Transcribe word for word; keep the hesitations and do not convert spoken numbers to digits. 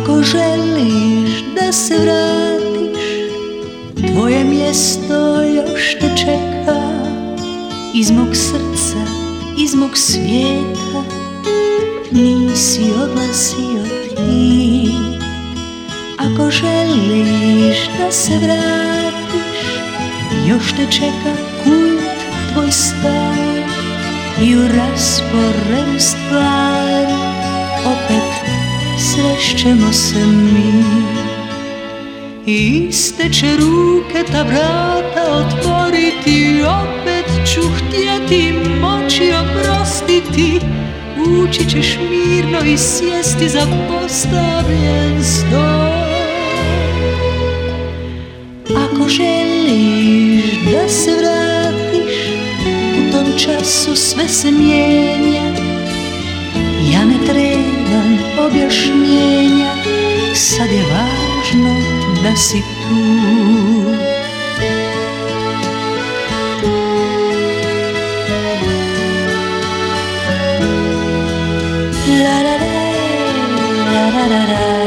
Ako želiš da se vratiš, tvoje mjesto još te čeka. Iz mog srca, iz mog svijeta nisi odlazio ti. Ako želiš da se vratiš, još te čeka put tvoj star. I u rasporedu stvari opet srešćemo se mi. I iste će ruke ta vrata otvoriti, opet ću htjeti moći oprostiti. Ući ćeš mirno i sjesti za postavljen stol. Ako želiš da se vratiš, u tom času sve se mijenja. Ja ne trebam objašnjenja, sad je važno da si tu. La la la la la la la.